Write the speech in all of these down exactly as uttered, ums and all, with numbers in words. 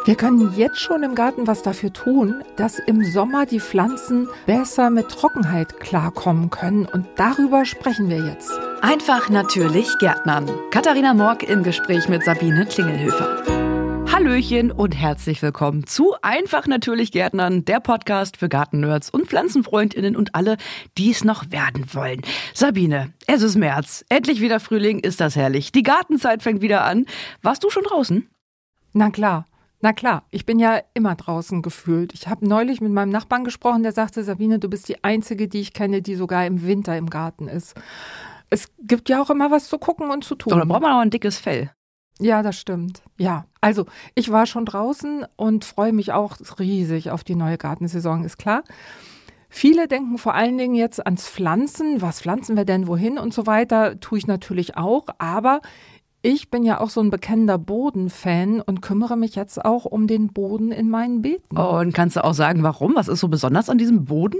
Wir können jetzt schon im Garten was dafür tun, dass im Sommer die Pflanzen besser mit Trockenheit klarkommen können. Und darüber sprechen wir jetzt. Einfach natürlich Gärtnern. Katharina Morck im Gespräch mit Sabine Klingelhöfer. Hallöchen und herzlich willkommen zu Einfach natürlich Gärtnern, der Podcast für Gartennerds und PflanzenfreundInnen und alle, die es noch werden wollen. Sabine, es ist März. Endlich wieder Frühling, ist das herrlich. Die Gartenzeit fängt wieder an. Warst du schon draußen? Na klar. Na klar, ich bin ja immer draußen gefühlt. Ich habe neulich mit meinem Nachbarn gesprochen, der sagte, Sabine, du bist die Einzige, die ich kenne, die sogar im Winter im Garten ist. Es gibt ja auch immer was zu gucken und zu tun. Oder braucht man auch ein dickes Fell? Ja, das stimmt. Ja, also ich war schon draußen und freue mich auch riesig auf die neue Gartensaison, ist klar. Viele denken vor allen Dingen jetzt ans Pflanzen. Was pflanzen wir denn wohin und so weiter, tue ich natürlich auch, aber ich bin ja auch so ein bekennender Bodenfan und kümmere mich jetzt auch um den Boden in meinen Beeten. Oh, und kannst du auch sagen, warum? Was ist so besonders an diesem Boden?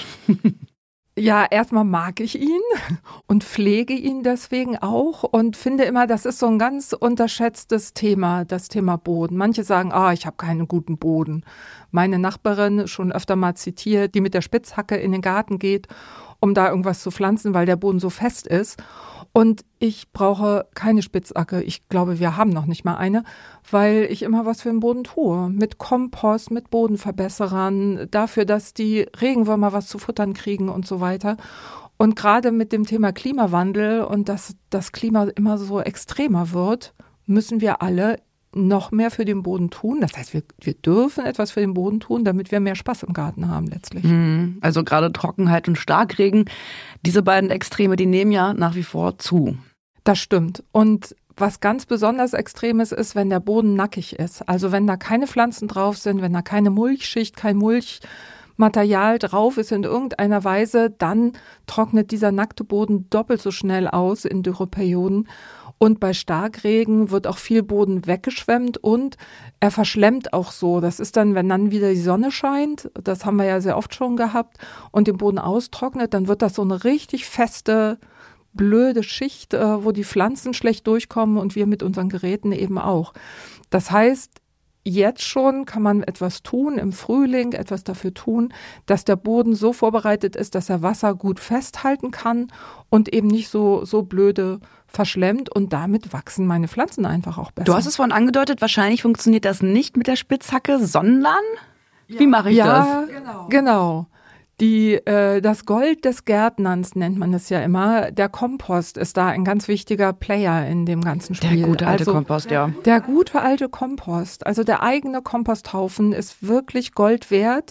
Ja, erstmal mag ich ihn und pflege ihn deswegen auch und finde immer, das ist so ein ganz unterschätztes Thema, das Thema Boden. Manche sagen, ah, ich habe keinen guten Boden. Meine Nachbarin, schon öfter mal zitiert, die mit der Spitzhacke in den Garten geht, um da irgendwas zu pflanzen, weil der Boden so fest ist. Und ich brauche keine Spitzhacke. Ich glaube, wir haben noch nicht mal eine, weil ich immer was für den Boden tue. Mit Kompost, mit Bodenverbesserern, dafür, dass die Regenwürmer was zu futtern kriegen und so weiter. Und gerade mit dem Thema Klimawandel und dass das Klima immer so extremer wird, müssen wir alle noch mehr für den Boden tun. Das heißt, wir, wir dürfen etwas für den Boden tun, damit wir mehr Spaß im Garten haben letztlich. Also gerade Trockenheit und Starkregen, diese beiden Extreme, die nehmen ja nach wie vor zu. Das stimmt. Und was ganz besonders Extremes ist, wenn der Boden nackig ist. Also wenn da keine Pflanzen drauf sind, wenn da keine Mulchschicht, kein Mulchmaterial drauf ist in irgendeiner Weise, dann trocknet dieser nackte Boden doppelt so schnell aus in Dürreperioden. Und bei Starkregen wird auch viel Boden weggeschwemmt und er verschlemmt auch so. Das ist dann, wenn dann wieder die Sonne scheint, das haben wir ja sehr oft schon gehabt, und den Boden austrocknet, dann wird das so eine richtig feste, blöde Schicht, wo die Pflanzen schlecht durchkommen und wir mit unseren Geräten eben auch. Das heißt, jetzt schon kann man etwas tun, im Frühling etwas dafür tun, dass der Boden so vorbereitet ist, dass er Wasser gut festhalten kann und eben nicht so, so blöde verschlemmt, und damit wachsen meine Pflanzen einfach auch besser. Du hast es vorhin angedeutet, wahrscheinlich funktioniert das nicht mit der Spitzhacke, sondern ja. Wie mache ich ja, das? Genau. genau. Die, äh, das Gold des Gärtnerns nennt man es ja immer. Der Kompost ist da ein ganz wichtiger Player in dem ganzen Spiel. Der gute alte also, Kompost, ja. Der gute alte Kompost. Also der eigene Komposthaufen ist wirklich Gold wert.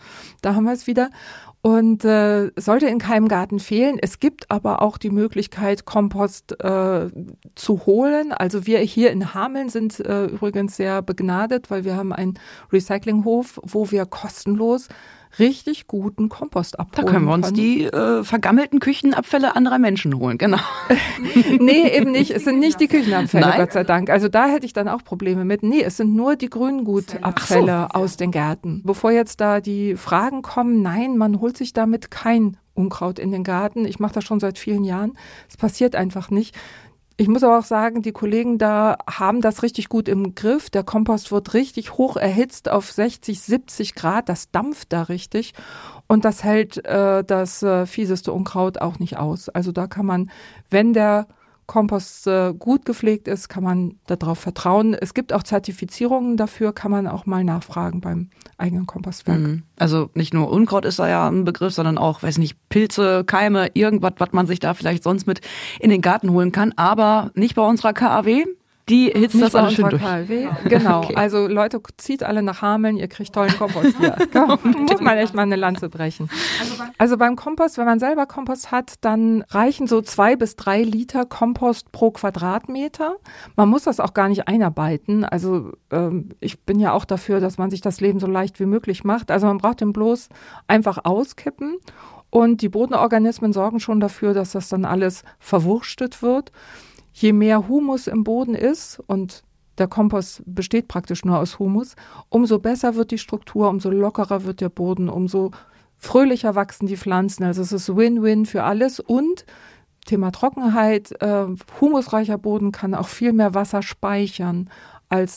Da haben wir es wieder. Und äh, sollte in keinem Garten fehlen. Es gibt aber auch die Möglichkeit, Kompost äh, zu holen. Also wir hier in Hameln sind äh, übrigens sehr begnadet, weil wir haben einen Recyclinghof, wo wir kostenlos richtig guten Kompost abholen. Da können wir uns können. die äh, vergammelten Küchenabfälle anderer Menschen holen, genau. Nee, eben nicht. Es sind nicht die Küchenabfälle, Nein? Gott sei Dank. Also da hätte ich dann auch Probleme mit. Nee, es sind nur die Grüngutabfälle so. Aus den Gärten. Bevor jetzt da die Fragen kommen, nein, man holt sich damit kein Unkraut in den Garten. Ich mache das schon seit vielen Jahren. Es passiert einfach nicht. Ich muss aber auch sagen, die Kollegen da haben das richtig gut im Griff. Der Kompost wird richtig hoch erhitzt auf sechzig, siebzig Grad. Das dampft da richtig. Und das hält äh, das äh, fieseste Unkraut auch nicht aus. Also da kann man, wenn der Kompost äh, gut gepflegt ist, kann man darauf vertrauen. Es gibt auch Zertifizierungen dafür, kann man auch mal nachfragen beim eigenen Kompostwerk. Also nicht nur Unkraut ist da ja ein Begriff, sondern auch, weiß nicht, Pilze, Keime, irgendwas, was man sich da vielleicht sonst mit in den Garten holen kann. Aber nicht bei unserer K A W. Die hitzt Nicht das alles schön durch. K A W. Genau, okay. Also Leute, zieht alle nach Hameln, ihr kriegt tollen Kompost hier. Muss man echt mal eine Lanze brechen. Also beim Kompost, wenn man selber Kompost hat, dann reichen so zwei bis drei Liter Kompost pro Quadratmeter. Man muss das auch gar nicht einarbeiten. Also ähm, ich bin ja auch dafür, dass man sich das Leben so leicht wie möglich macht. Also man braucht den bloß einfach auskippen. Und die Bodenorganismen sorgen schon dafür, dass das dann alles verwurstet wird. Je mehr Humus im Boden ist, und der Kompost besteht praktisch nur aus Humus, umso besser wird die Struktur, umso lockerer wird der Boden, umso fröhlicher wachsen die Pflanzen. Also es ist Win-Win für alles. Und Thema Trockenheit, äh, humusreicher Boden kann auch viel mehr Wasser speichern als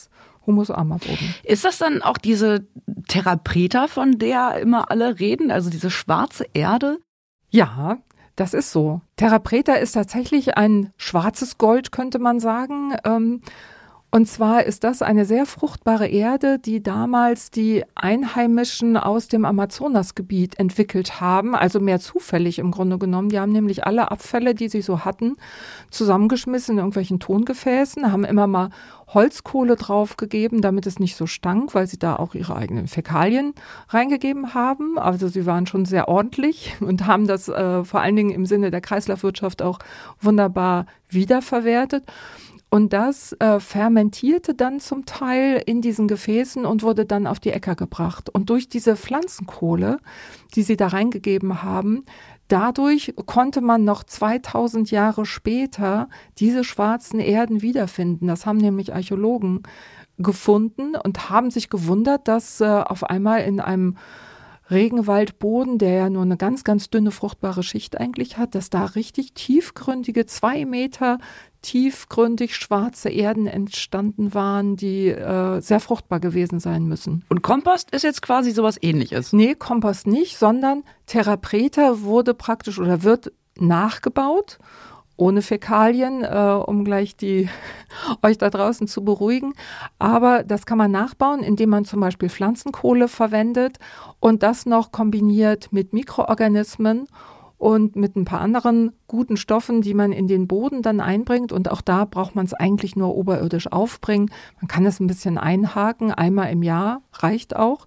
humusarmer Boden. Ist das dann auch diese Terra Preta, von der immer alle reden, also diese schwarze Erde? Ja, das ist so. Terra Preta ist tatsächlich ein schwarzes Gold, könnte man sagen. Ähm, Und zwar ist das eine sehr fruchtbare Erde, die damals die Einheimischen aus dem Amazonasgebiet entwickelt haben, also mehr zufällig im Grunde genommen. Die haben nämlich alle Abfälle, die sie so hatten, zusammengeschmissen in irgendwelchen Tongefäßen, haben immer mal Holzkohle draufgegeben, damit es nicht so stank, weil sie da auch ihre eigenen Fäkalien reingegeben haben. Also sie waren schon sehr ordentlich und haben das äh, vor allen Dingen im Sinne der Kreislaufwirtschaft auch wunderbar wiederverwertet. Und das äh, fermentierte dann zum Teil in diesen Gefäßen und wurde dann auf die Äcker gebracht. Und durch diese Pflanzenkohle, die sie da reingegeben haben, dadurch konnte man noch zweitausend Jahre später diese schwarzen Erden wiederfinden. Das haben nämlich Archäologen gefunden und haben sich gewundert, dass äh, auf einmal in einem Regenwaldboden, der ja nur eine ganz, ganz dünne, fruchtbare Schicht eigentlich hat, dass da richtig tiefgründige, zwei Meter tiefgründig schwarze Erden entstanden waren, die äh, sehr fruchtbar gewesen sein müssen. Und Kompost ist jetzt quasi sowas Ähnliches? Nee, Kompost nicht, sondern Terra Preta wurde praktisch oder wird nachgebaut, ohne Fäkalien, äh, um gleich die euch da draußen zu beruhigen. Aber das kann man nachbauen, indem man zum Beispiel Pflanzenkohle verwendet und das noch kombiniert mit Mikroorganismen und mit ein paar anderen guten Stoffen, die man in den Boden dann einbringt. Und auch da braucht man es eigentlich nur oberirdisch aufbringen. Man kann es ein bisschen einhaken, einmal im Jahr reicht auch.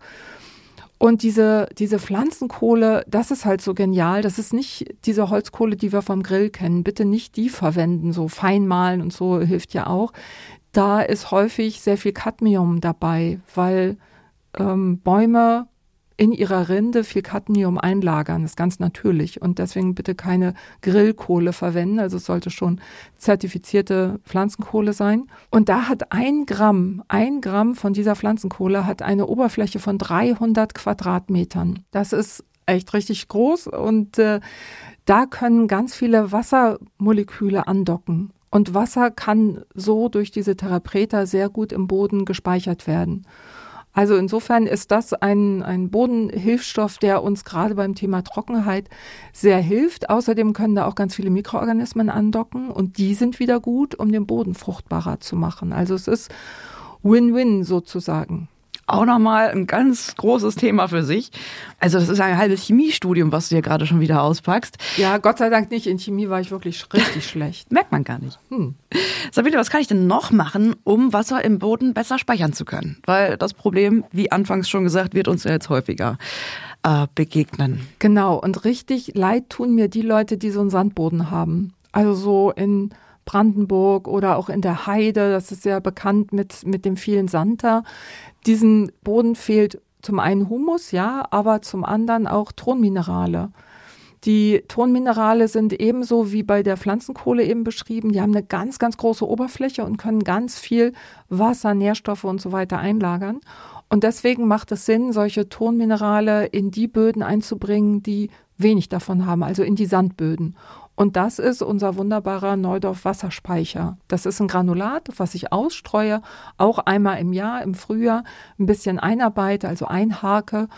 Und diese, diese Pflanzenkohle, das ist halt so genial. Das ist nicht diese Holzkohle, die wir vom Grill kennen. Bitte nicht die verwenden, so fein mahlen und so hilft ja auch. Da ist häufig sehr viel Cadmium dabei, weil ähm, Bäume in ihrer Rinde viel Cadmium einlagern. Das ist ganz natürlich. Und deswegen bitte keine Grillkohle verwenden. Also es sollte schon zertifizierte Pflanzenkohle sein. Und da hat ein Gramm, ein Gramm von dieser Pflanzenkohle hat eine Oberfläche von dreihundert Quadratmetern. Das ist echt richtig groß. Und äh, da können ganz viele Wassermoleküle andocken. Und Wasser kann so durch diese Terra Preta sehr gut im Boden gespeichert werden. Also insofern ist das ein, ein Bodenhilfsstoff, der uns gerade beim Thema Trockenheit sehr hilft. Außerdem können da auch ganz viele Mikroorganismen andocken und die sind wieder gut, um den Boden fruchtbarer zu machen. Also es ist Win-Win sozusagen. Auch nochmal ein ganz großes Thema für sich. Also das ist ein halbes Chemiestudium, was du hier gerade schon wieder auspackst. Ja, Gott sei Dank nicht. In Chemie war ich wirklich richtig schlecht. Merkt man gar nicht. Hm. Sabine, was kann ich denn noch machen, um Wasser im Boden besser speichern zu können? Weil das Problem, wie anfangs schon gesagt, wird uns ja jetzt häufiger äh, begegnen. Genau. Und richtig leid tun mir die Leute, die so einen Sandboden haben. Also so in Brandenburg oder auch in der Heide, das ist ja bekannt mit, mit dem vielen Sand da. Diesem Boden fehlt zum einen Humus, ja, aber zum anderen auch Tonminerale. Die Tonminerale sind ebenso wie bei der Pflanzenkohle eben beschrieben. Die haben eine ganz, ganz große Oberfläche und können ganz viel Wasser, Nährstoffe und so weiter einlagern. Und deswegen macht es Sinn, solche Tonminerale in die Böden einzubringen, die wenig davon haben, also in die Sandböden. Und das ist unser wunderbarer Neudorf-Wasserspeicher. Das ist ein Granulat, was ich ausstreue, auch einmal im Jahr, im Frühjahr, ein bisschen einarbeite, also einhake.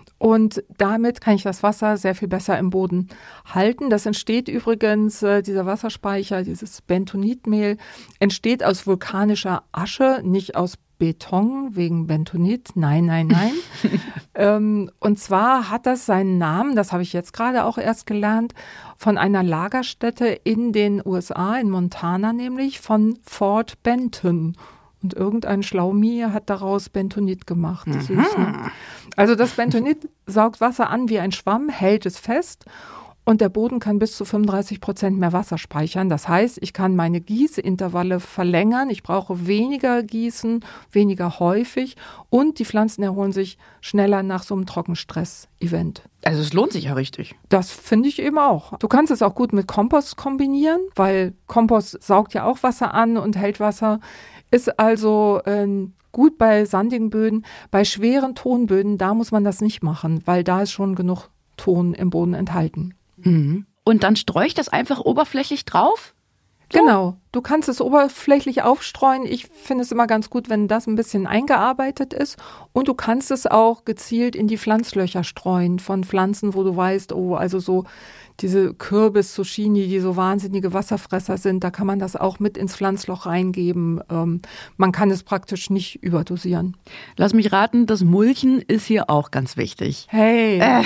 Und damit kann ich das Wasser sehr viel besser im Boden halten. Das entsteht übrigens, äh, dieser Wasserspeicher, dieses Bentonitmehl, entsteht aus vulkanischer Asche, nicht aus Beton wegen Bentonit. Nein, nein, nein. ähm, und zwar hat das seinen Namen, das habe ich jetzt gerade auch erst gelernt, von einer Lagerstätte in den U S A, in Montana nämlich, von Fort Benton. Und irgendein Schlaumi hat daraus Bentonit gemacht. Mhm. Süß, ne? Also das Bentonit saugt Wasser an wie ein Schwamm, hält es fest und der Boden kann bis zu fünfunddreißig Prozent mehr Wasser speichern. Das heißt, ich kann meine Gießintervalle verlängern. Ich brauche weniger Gießen, weniger häufig und die Pflanzen erholen sich schneller nach so einem Trockenstress-Event. Also es lohnt sich ja richtig. Das finde ich eben auch. Du kannst es auch gut mit Kompost kombinieren, weil Kompost saugt ja auch Wasser an und hält Wasser. Ist also äh, gut bei sandigen Böden. Bei schweren Tonböden, da muss man das nicht machen, weil da ist schon genug Ton im Boden enthalten. Mhm. Und dann streue ich das einfach oberflächlich drauf? So? Genau. du kannst es oberflächlich aufstreuen. Ich finde es immer ganz gut, wenn das ein bisschen eingearbeitet ist. Und du kannst es auch gezielt in die Pflanzlöcher streuen von Pflanzen, wo du weißt, oh, also so diese Kürbis, Zucchini, die so wahnsinnige Wasserfresser sind, da kann man das auch mit ins Pflanzloch reingeben. Ähm, man kann es praktisch nicht überdosieren. Lass mich raten, das Mulchen ist hier auch ganz wichtig. Hey,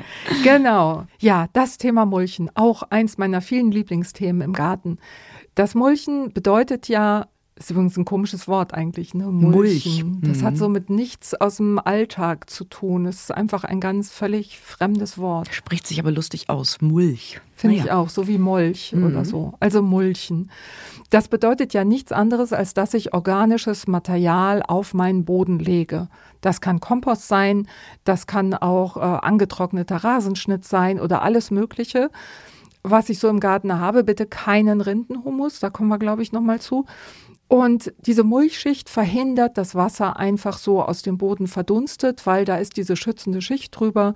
genau. Ja, das Thema Mulchen, auch eins meiner vielen Lieblingsthemen im Garten. Das Mulchen bedeutet ja, ist übrigens ein komisches Wort eigentlich, ne? Mulchen. Mulch. Das mhm. hat so mit nichts aus dem Alltag zu tun. Es ist einfach ein ganz völlig fremdes Wort. Spricht sich aber lustig aus. Mulch. Finde naja. ich auch, so wie Molch mhm. oder so. Also Mulchen. Das bedeutet ja nichts anderes, als dass ich organisches Material auf meinen Boden lege. Das kann Kompost sein, das kann auch äh, angetrockneter Rasenschnitt sein oder alles Mögliche. Was ich so im Garten habe, bitte keinen Rindenhumus, da kommen wir, glaube ich, nochmal zu. Und diese Mulchschicht verhindert, dass Wasser einfach so aus dem Boden verdunstet, weil da ist diese schützende Schicht drüber.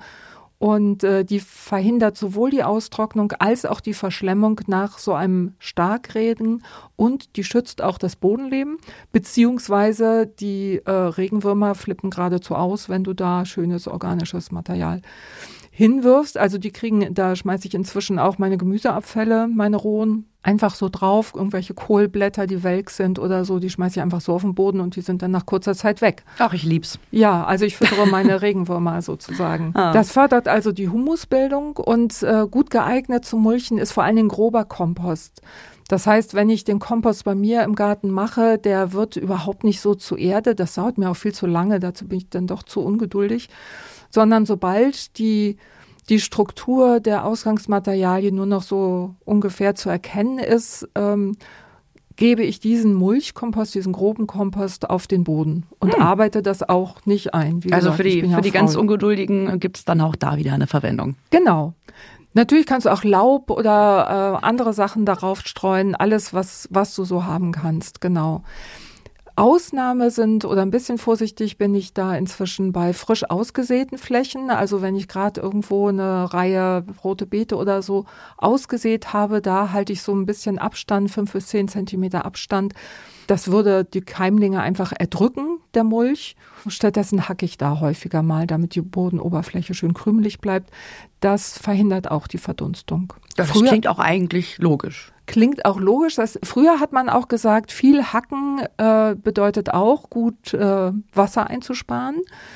Und äh, die verhindert sowohl die Austrocknung als auch die Verschlemmung nach so einem Starkregen. Und die schützt auch das Bodenleben, beziehungsweise die äh, Regenwürmer flippen geradezu aus, wenn du da schönes organisches Material hinwirfst. Also die kriegen, da schmeiße ich inzwischen auch meine Gemüseabfälle, meine rohen, einfach so drauf. Irgendwelche Kohlblätter, die welk sind oder so, die schmeiße ich einfach so auf den Boden und die sind dann nach kurzer Zeit weg. Ach, ich lieb's. Ja, also ich füttere meine Regenwürmer sozusagen. Ah. Das fördert also die Humusbildung und äh, gut geeignet zum Mulchen ist vor allen Dingen grober Kompost. Das heißt, wenn ich den Kompost bei mir im Garten mache, der wird überhaupt nicht so zu Erde. Das dauert mir auch viel zu lange, dazu bin ich dann doch zu ungeduldig. Sondern sobald die, die Struktur der Ausgangsmaterialien nur noch so ungefähr zu erkennen ist, ähm, gebe ich diesen Mulchkompost, diesen groben Kompost auf den Boden und hm. arbeite das auch nicht ein. Wie also gesagt, für die, ja für die ganz Ungeduldigen gibt es dann auch da wieder eine Verwendung. Genau. Natürlich kannst du auch Laub oder äh, andere Sachen darauf streuen, alles, was, was du so haben kannst, genau. Ausnahme sind, oder ein bisschen vorsichtig bin ich da inzwischen bei frisch ausgesäten Flächen. Also wenn ich gerade irgendwo eine Reihe rote Beete oder so ausgesät habe, da halte ich so ein bisschen Abstand, fünf bis zehn Zentimeter Abstand. Das würde die Keimlinge einfach erdrücken, der Mulch. Stattdessen hacke ich da häufiger mal, damit die Bodenoberfläche schön krümelig bleibt. Das verhindert auch die Verdunstung. Das Früher, klingt auch eigentlich logisch. Klingt auch logisch. Das, früher hat man auch gesagt, viel Hacken äh, bedeutet auch, gut äh, Wasser einzusparen.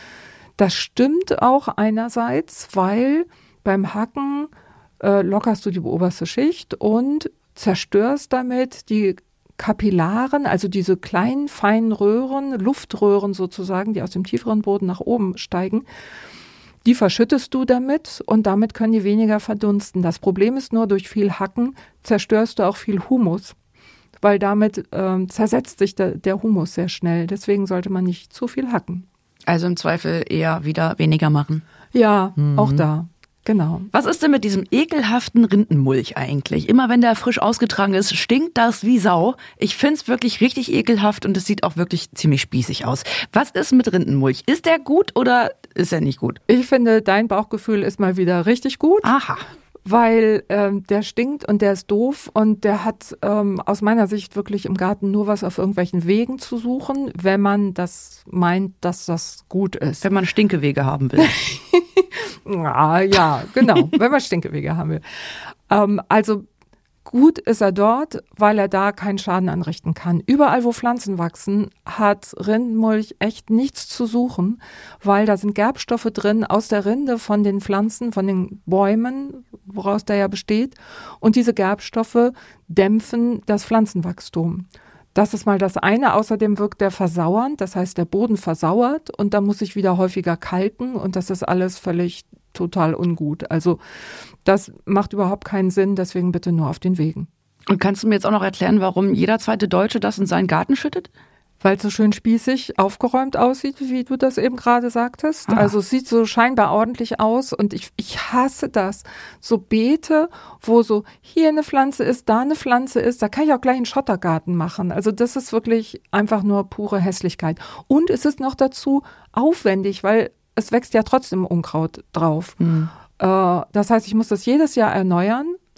Das stimmt auch einerseits, weil beim Hacken äh, lockerst du die oberste Schicht und zerstörst damit die Kapillaren, also diese kleinen, feinen Röhren, Luftröhren sozusagen, die aus dem tieferen Boden nach oben steigen. Die verschüttest du damit und damit können die weniger verdunsten. Das Problem ist nur, durch viel Hacken zerstörst du auch viel Humus, weil damit ähm, zersetzt sich der, der Humus sehr schnell. Deswegen sollte man nicht zu viel hacken. Also im Zweifel eher wieder weniger machen. Ja, mhm. auch da. Genau. Was ist denn mit diesem ekelhaften Rindenmulch eigentlich? Immer wenn der frisch ausgetragen ist, stinkt das wie Sau. Ich find's wirklich richtig ekelhaft und es sieht auch wirklich ziemlich spießig aus. Was ist mit Rindenmulch? Ist der gut oder ist er nicht gut? Ich finde, dein Bauchgefühl ist mal wieder richtig gut. Aha. Weil ähm, der stinkt und der ist doof und der hat ähm, aus meiner Sicht wirklich im Garten nur was auf irgendwelchen Wegen zu suchen, wenn man das meint, dass das gut ist. Wenn man Stinkewege haben will. ja, ja, genau, wenn man Stinkewege haben will. Ähm, also gut ist er dort, weil er da keinen Schaden anrichten kann. Überall, wo Pflanzen wachsen, hat Rindenmulch echt nichts zu suchen, weil da sind Gerbstoffe drin aus der Rinde von den Pflanzen, von den Bäumen, woraus der ja besteht. Und diese Gerbstoffe dämpfen das Pflanzenwachstum. Das ist mal das eine. Außerdem wirkt der versauernd, das heißt, der Boden versauert und da muss ich wieder häufiger kalken und das ist alles völlig total ungut. Also das macht überhaupt keinen Sinn, deswegen bitte nur auf den Wegen. Und kannst du mir jetzt auch noch erklären, warum jeder zweite Deutsche das in seinen Garten schüttet? Weil es so schön spießig aufgeräumt aussieht, wie du das eben gerade sagtest. Ah. Also es sieht so scheinbar ordentlich aus und ich, ich hasse das. So Beete, wo so hier eine Pflanze ist, da eine Pflanze ist, da kann ich auch gleich einen Schottergarten machen. Also das ist wirklich einfach nur pure Hässlichkeit. Und es ist noch dazu aufwendig, weil es wächst ja trotzdem Unkraut drauf. Mhm. Äh, das heißt, ich muss das jedes Jahr erneuern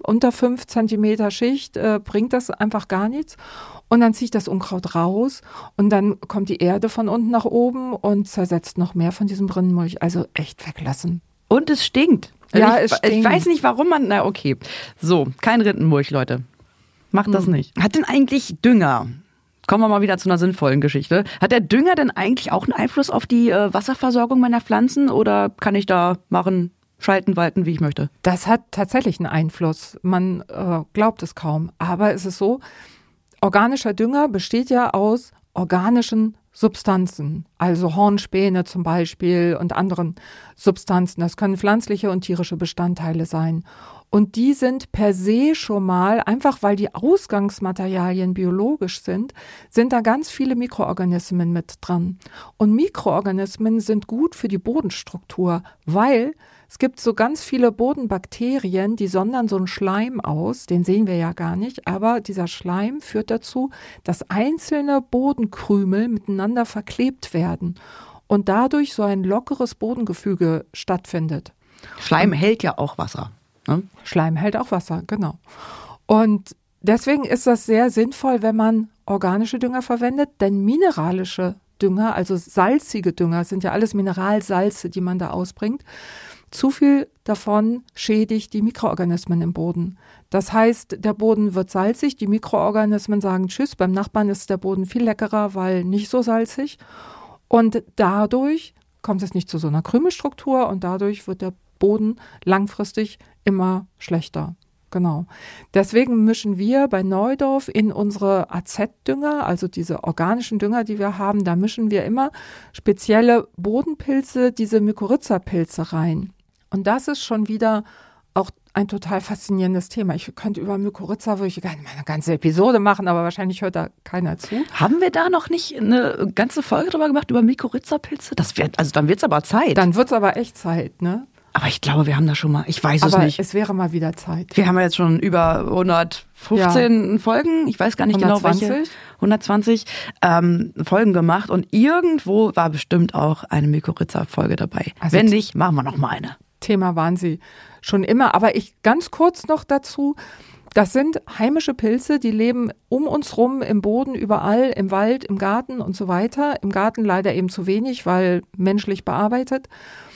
unter fünf Zentimeter Schicht äh, bringt das einfach gar nichts. Und dann ziehe ich das Unkraut raus und dann kommt die Erde von unten nach oben und zersetzt noch mehr von diesem Brennmulch. Also echt weglassen. Und es stinkt. Ja, ich, es stinkt. Ich weiß nicht, warum man, na okay. So, kein Rindenmulch, Leute. Macht das hm. nicht. Hat denn eigentlich Dünger, kommen wir mal wieder zu einer sinnvollen Geschichte, hat der Dünger denn eigentlich auch einen Einfluss auf die äh, Wasserversorgung meiner Pflanzen oder kann ich da machen, schalten, walten, wie ich möchte? Das hat tatsächlich einen Einfluss. Man äh, glaubt es kaum. Aber es ist so, organischer Dünger besteht ja aus organischen Substanzen, also Hornspäne zum Beispiel und anderen Substanzen. Das können pflanzliche und tierische Bestandteile sein. Und die sind per se schon mal, einfach weil die Ausgangsmaterialien biologisch sind, sind da ganz viele Mikroorganismen mit dran. Und Mikroorganismen sind gut für die Bodenstruktur, weil es gibt so ganz viele Bodenbakterien, die sondern so einen Schleim aus, den sehen wir ja gar nicht, aber dieser Schleim führt dazu, dass einzelne Bodenkrümel miteinander verklebt werden und dadurch so ein lockeres Bodengefüge stattfindet. Schleim und hält ja auch Wasser. Ne? Schleim hält auch Wasser, genau. Und deswegen ist das sehr sinnvoll, wenn man organische Dünger verwendet, denn mineralische Dünger, also salzige Dünger, sind ja alles Mineralsalze, die man da ausbringt. Zu viel davon schädigt die Mikroorganismen im Boden. Das heißt, der Boden wird salzig, die Mikroorganismen sagen Tschüss, beim Nachbarn ist der Boden viel leckerer, weil nicht so salzig. Und dadurch kommt es nicht zu so einer Krümelstruktur und dadurch wird der Boden langfristig immer schlechter. Genau. Deswegen mischen wir bei Neudorf in unsere A Z-Dünger, also diese organischen Dünger, die wir haben, da mischen wir immer spezielle Bodenpilze, diese Mykorrhiza-Pilze rein. Und das ist schon wieder auch ein total faszinierendes Thema. Ich könnte über Mykorrhiza, würde ich gerne mal eine ganze Episode machen, aber wahrscheinlich hört da keiner zu. Haben wir da noch nicht eine ganze Folge drüber gemacht, über Mykorrhiza-Pilze? Das wird, also dann wird es aber Zeit. Dann wird es aber echt Zeit, ne? Aber ich glaube, wir haben da schon mal, ich weiß aber es nicht. Es wäre mal wieder Zeit. Wir haben ja jetzt schon über hundertfünfzehn ja. Folgen, ich weiß gar nicht hundertzwanzig genau welche, hundertzwanzig ähm, Folgen gemacht und irgendwo war bestimmt auch eine Mykorrhiza-Folge dabei. Also wenn nicht, machen wir noch mal eine. Thema waren sie schon immer, aber ich ganz kurz noch dazu, das sind heimische Pilze, die leben um uns rum, im Boden, überall, im Wald, im Garten und so weiter. Im Garten leider eben zu wenig, weil menschlich bearbeitet.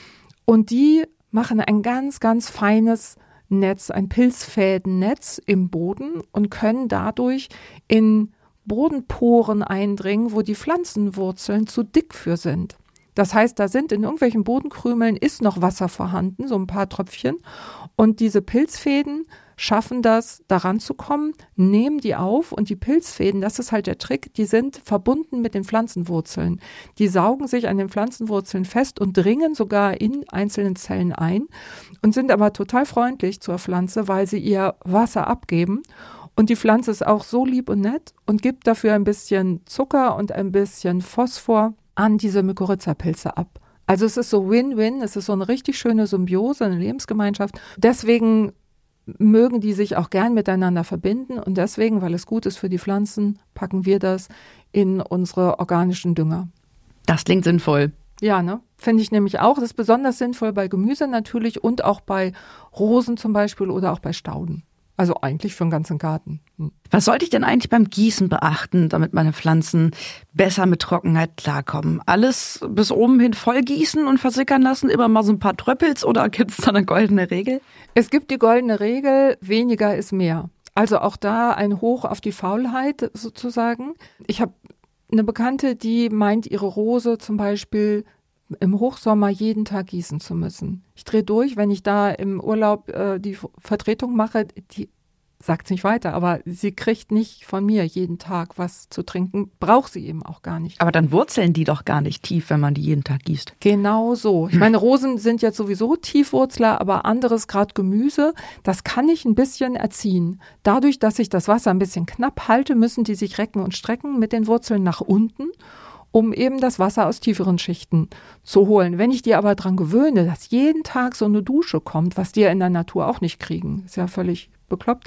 Und die machen ein ganz, ganz feines Netz, ein Pilzfädennetz im Boden und können dadurch in Bodenporen eindringen, wo die Pflanzenwurzeln zu dick für sind. Das heißt, da sind in irgendwelchen Bodenkrümeln ist noch Wasser vorhanden, so ein paar Tröpfchen. Und diese Pilzfäden schaffen das, daran zu kommen, nehmen die auf und die Pilzfäden, das ist halt der Trick, die sind verbunden mit den Pflanzenwurzeln. Die saugen sich an den Pflanzenwurzeln fest und dringen sogar in einzelnen Zellen ein und sind aber total freundlich zur Pflanze, weil sie ihr Wasser abgeben. Und die Pflanze ist auch so lieb und nett und gibt dafür ein bisschen Zucker und ein bisschen Phosphor an diese Mykorrhiza-Pilze ab. Also es ist so Win-Win, es ist so eine richtig schöne Symbiose, eine Lebensgemeinschaft. Deswegen mögen die sich auch gern miteinander verbinden und deswegen, weil es gut ist für die Pflanzen, packen wir das in unsere organischen Dünger. Das klingt sinnvoll. Ja, ne? Finde ich nämlich auch. Das ist besonders sinnvoll bei Gemüse natürlich und auch bei Rosen zum Beispiel oder auch bei Stauden. Also eigentlich für den ganzen Garten. Hm. Was sollte ich denn eigentlich beim Gießen beachten, damit meine Pflanzen besser mit Trockenheit klarkommen? Alles bis oben hin voll gießen und versickern lassen? Immer mal so ein paar Tröppels oder gibt es da eine goldene Regel? Es gibt die goldene Regel, weniger ist mehr. Also auch da ein Hoch auf die Faulheit sozusagen. Ich habe eine Bekannte, die meint, ihre Rose zum Beispiel im Hochsommer jeden Tag gießen zu müssen. Ich drehe durch, wenn ich da im Urlaub äh, die Vertretung mache, die sagt es nicht weiter, aber sie kriegt nicht von mir jeden Tag was zu trinken, braucht sie eben auch gar nicht. Aber dann wurzeln die doch gar nicht tief, wenn man die jeden Tag gießt. Genau so. Ich meine, Rosen sind jetzt sowieso Tiefwurzler, aber anderes, gerade Gemüse, das kann ich ein bisschen erziehen. Dadurch, dass ich das Wasser ein bisschen knapp halte, müssen die sich recken und strecken mit den Wurzeln nach unten, um eben das Wasser aus tieferen Schichten zu holen. Wenn ich dir aber dran gewöhne, dass jeden Tag so eine Dusche kommt, was die ja in der Natur auch nicht kriegen, ist ja völlig bekloppt,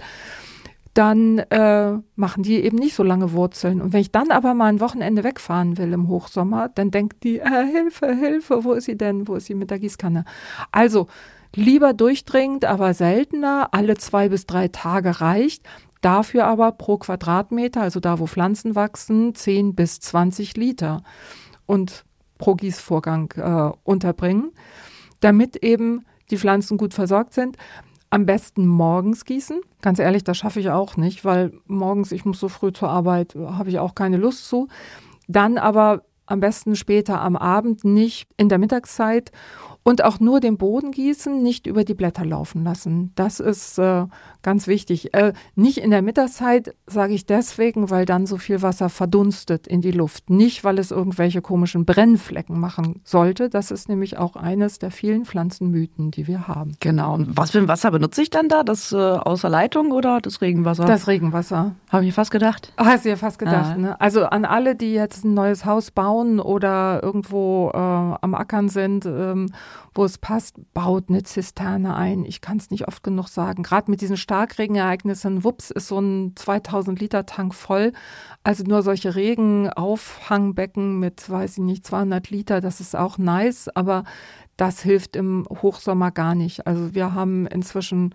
dann äh, machen die eben nicht so lange Wurzeln. Und wenn ich dann aber mal ein Wochenende wegfahren will im Hochsommer, dann denkt die, äh, Hilfe, Hilfe, wo ist sie denn? Wo ist sie mit der Gießkanne? Also Lieber durchdringend, aber seltener, alle zwei bis drei Tage reicht. Dafür aber pro Quadratmeter, also da, wo Pflanzen wachsen, zehn bis zwanzig Liter und pro Gießvorgang äh, unterbringen, damit eben die Pflanzen gut versorgt sind. Am besten morgens gießen. Ganz ehrlich, das schaffe ich auch nicht, weil morgens, ich muss so früh zur Arbeit, habe ich auch keine Lust zu. Dann aber am besten später am Abend, nicht in der Mittagszeit. Und auch nur den Boden gießen, nicht über die Blätter laufen lassen. Das ist äh, ganz wichtig. Äh, nicht in der Mittagszeit, sage ich deswegen, weil dann so viel Wasser verdunstet in die Luft. Nicht, weil es irgendwelche komischen Brennflecken machen sollte. Das ist nämlich auch eines der vielen Pflanzenmythen, die wir haben. Genau. Und was für ein Wasser benutze ich dann da? Das äh, aus der Leitung oder das Regenwasser? Das Regenwasser. Habe ich fast gedacht. Ach, hast du ja fast gedacht. Ah. Ne? Also an alle, die jetzt ein neues Haus bauen oder irgendwo äh, am Ackern sind, ähm, wo es passt, baut eine Zisterne ein. Ich kann es nicht oft genug sagen. Gerade mit diesen Starkregenereignissen, wups, ist so ein zweitausend Liter Tank voll. Also nur solche Regenauffangbecken mit, weiß ich nicht, zweihundert Liter, das ist auch nice, aber das hilft im Hochsommer gar nicht. Also wir haben inzwischen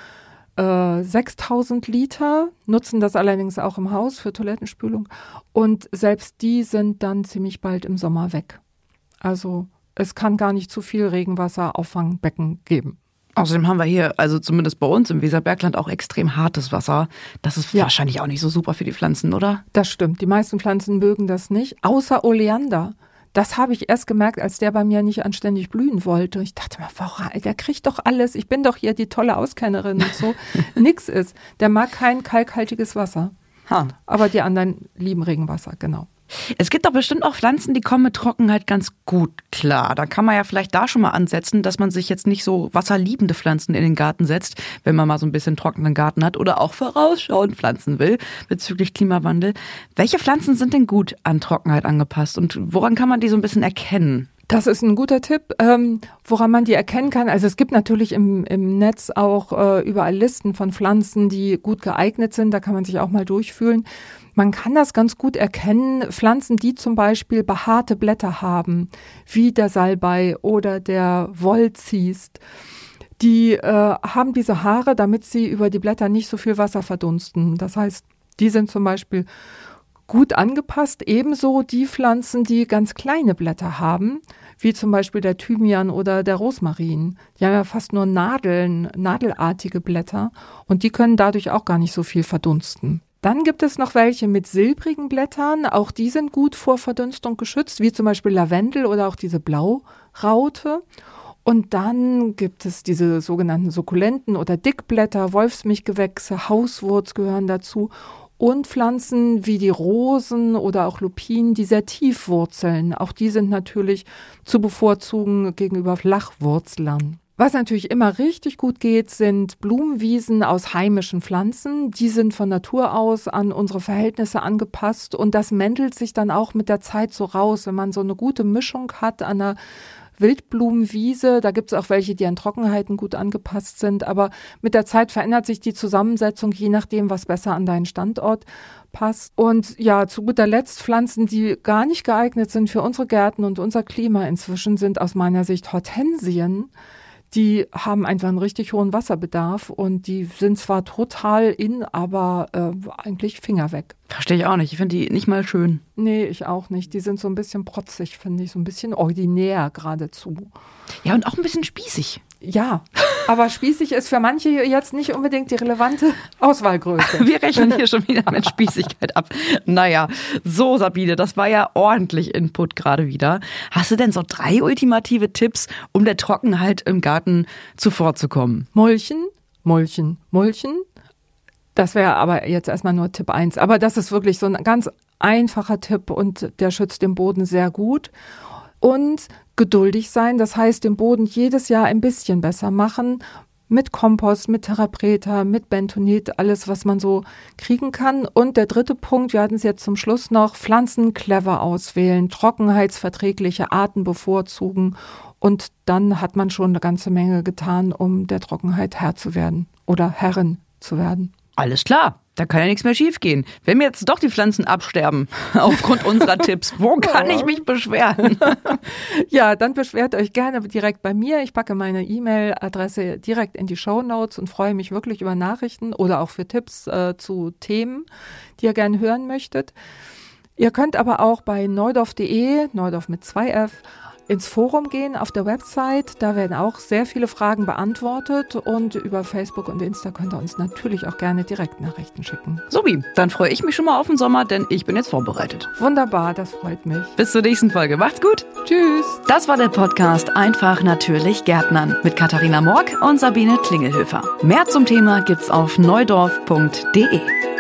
äh, sechstausend Liter, nutzen das allerdings auch im Haus für Toilettenspülung und selbst die sind dann ziemlich bald im Sommer weg. Also es kann gar nicht zu viel Regenwasserauffangbecken geben. Außerdem haben wir hier, also zumindest bei uns im Weserbergland, auch extrem hartes Wasser. Das ist ja. wahrscheinlich auch nicht so super für die Pflanzen, oder? Das stimmt. Die meisten Pflanzen mögen das nicht, außer Oleander. Das habe ich erst gemerkt, als der bei mir nicht anständig blühen wollte. Ich dachte mir, wow, der kriegt doch alles. Ich bin doch hier die tolle Auskennerin und so. Nix ist. Der mag kein kalkhaltiges Wasser. Ha. Aber die anderen lieben Regenwasser, genau. Es gibt doch bestimmt auch Pflanzen, die kommen mit Trockenheit ganz gut klar. Da kann man ja vielleicht da schon mal ansetzen, dass man sich jetzt nicht so wasserliebende Pflanzen in den Garten setzt, wenn man mal so ein bisschen trockenen Garten hat oder auch vorausschauend pflanzen will bezüglich Klimawandel. Welche Pflanzen sind denn gut an Trockenheit angepasst und woran kann man die so ein bisschen erkennen? Das ist ein guter Tipp, ähm, woran man die erkennen kann. Also es gibt natürlich im, im Netz auch äh, überall Listen von Pflanzen, die gut geeignet sind. Da kann man sich auch mal durchfühlen. Man kann das ganz gut erkennen. Pflanzen, die zum Beispiel behaarte Blätter haben, wie der Salbei oder der Wollziest, die äh, haben diese Haare, damit sie über die Blätter nicht so viel Wasser verdunsten. Das heißt, die sind zum Beispiel gut angepasst. Ebenso die Pflanzen, die ganz kleine Blätter haben, wie zum Beispiel der Thymian oder der Rosmarin. Die haben ja fast nur Nadeln, nadelartige Blätter und die können dadurch auch gar nicht so viel verdunsten. Dann gibt es noch welche mit silbrigen Blättern. Auch die sind gut vor Verdunstung geschützt, wie zum Beispiel Lavendel oder auch diese Blauraute. Und dann gibt es diese sogenannten Sukkulenten oder Dickblätter, Wolfsmilchgewächse, Hauswurz gehören dazu. Und Pflanzen wie die Rosen oder auch Lupinen, die sehr tief wurzeln. Auch die sind natürlich zu bevorzugen gegenüber Flachwurzlern. Was natürlich immer richtig gut geht, sind Blumenwiesen aus heimischen Pflanzen. Die sind von Natur aus an unsere Verhältnisse angepasst und das mäntelt sich dann auch mit der Zeit so raus, wenn man so eine gute Mischung hat an einer Wildblumenwiese. Da gibt es auch welche, die an Trockenheiten gut angepasst sind, aber mit der Zeit verändert sich die Zusammensetzung, je nachdem, was besser an deinen Standort passt. Und ja, zu guter Letzt Pflanzen, die gar nicht geeignet sind für unsere Gärten und unser Klima inzwischen, sind aus meiner Sicht Hortensien. Die haben einfach einen richtig hohen Wasserbedarf und die sind zwar total in, aber äh, eigentlich Finger weg. Verstehe ich auch nicht. Ich finde die nicht mal schön. Nee, ich auch nicht. Die sind so ein bisschen protzig, finde ich. So ein bisschen ordinär geradezu. Ja, und auch ein bisschen spießig. Ja, aber spießig ist für manche jetzt nicht unbedingt die relevante Auswahlgröße. Wir rechnen hier schon wieder mit Spießigkeit ab. Naja, so Sabine, das war ja ordentlich Input gerade wieder. Hast du denn so drei ultimative Tipps, um der Trockenheit im Garten zuvorzukommen? Mulchen, mulchen, mulchen. Das wäre aber jetzt erstmal nur Tipp eins. Aber das ist wirklich so ein ganz einfacher Tipp und der schützt den Boden sehr gut. Und geduldig sein, das heißt, den Boden jedes Jahr ein bisschen besser machen, mit Kompost, mit Therapreta, mit Bentonit, alles, was man so kriegen kann. Und der dritte Punkt, wir hatten es jetzt zum Schluss noch, Pflanzen clever auswählen, trockenheitsverträgliche Arten bevorzugen und dann hat man schon eine ganze Menge getan, um der Trockenheit Herr zu werden oder Herrin zu werden. Alles klar. Da kann ja nichts mehr schiefgehen. Wenn mir jetzt doch die Pflanzen absterben, aufgrund unserer Tipps, wo kann ich mich beschweren? Ja, dann beschwert euch gerne direkt bei mir. Ich packe meine E-Mail-Adresse direkt in die Shownotes und freue mich wirklich über Nachrichten oder auch für Tipps äh, zu Themen, die ihr gerne hören möchtet. Ihr könnt aber auch bei neudorf punkt de, Neudorf mit zwei F, ins Forum gehen auf der Website. Da werden auch sehr viele Fragen beantwortet und über Facebook und Insta könnt ihr uns natürlich auch gerne Direktnachrichten schicken. Sobi, dann freue ich mich schon mal auf den Sommer, denn ich bin jetzt vorbereitet. Wunderbar, das freut mich. Bis zur nächsten Folge. Macht's gut. Tschüss. Das war der Podcast Einfach natürlich Gärtnern mit Katharina Morg und Sabine Klingelhöfer. Mehr zum Thema gibt's auf neudorf punkt de.